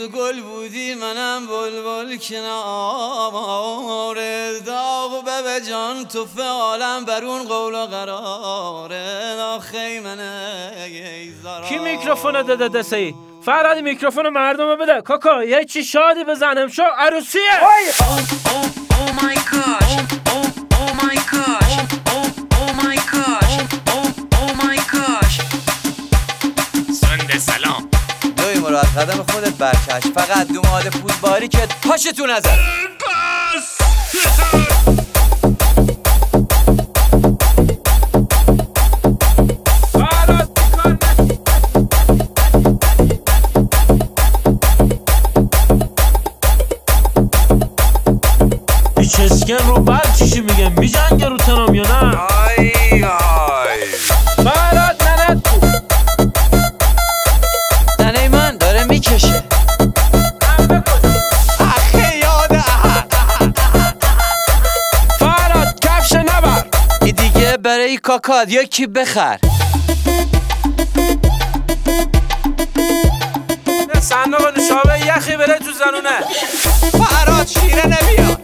گل بودی منم بلبل کنار داغ به جان تو فعالم بر اون قول و قرار آخی منه کی میکروفونو داده دستی؟ فرهاد میکروفونو مردمو بده. کاکا یه چی شادی بزنم شو عروسیه. سنده سلام دوی مراد قدم خودت برکش فقط دومال پودباری که پاشتو نزد چسکن رو بر چیشی میگه میجنگه رو تنم یا نه؟ آی فرهاد ننت کو ننه من داره میکشه اخی یاده فرهاد کفش نبر این دیگه برای کاکاد یکی بخر صندوق نوشابه یخی بره تو زنونه. فرهاد شیره نمیاد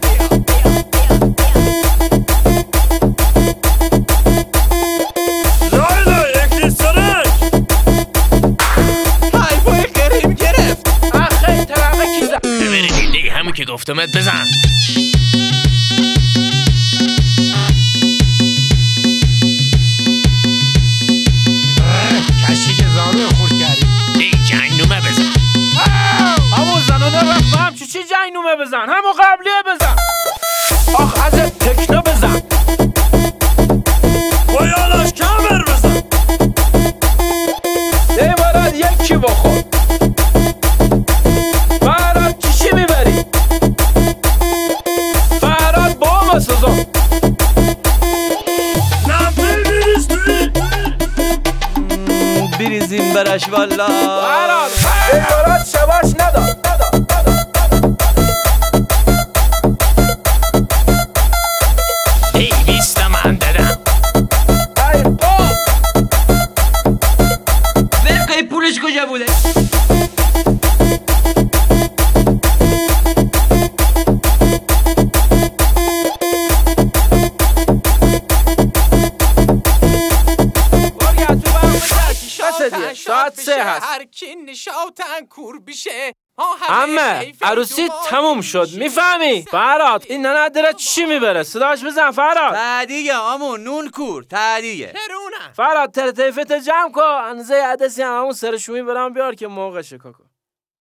همون که گفتمت بزن. کشی که زانو خورد کردی. ای جنگنومه بزن. همون زنونه رفت هم چی جنگنومه بزن همون قبلیه بزن. آخ از تکنو بزن. بایالاش کمر بزن. یه بارد یکی بخور. فرهاد چی میبری؟ فرهاد بابا سزا بریزیم برش والا فرهاد فرهاد شباش ندار ای بیست من دادم ای باب برقه پولش کجا بوده؟ ساعت 3 هست. هر کی نشاطن کور بشه عمه عروسی تموم شد میفهمی؟ فرهاد این ننه داره چی میبره؟ صداش بزن فرهاد. تعدیه آمون نون کور تعدیه ترونم فرهاد ترتیفت جمع کن انزه عدسی همون سرشویی برام بیار که موقعشه کاکا.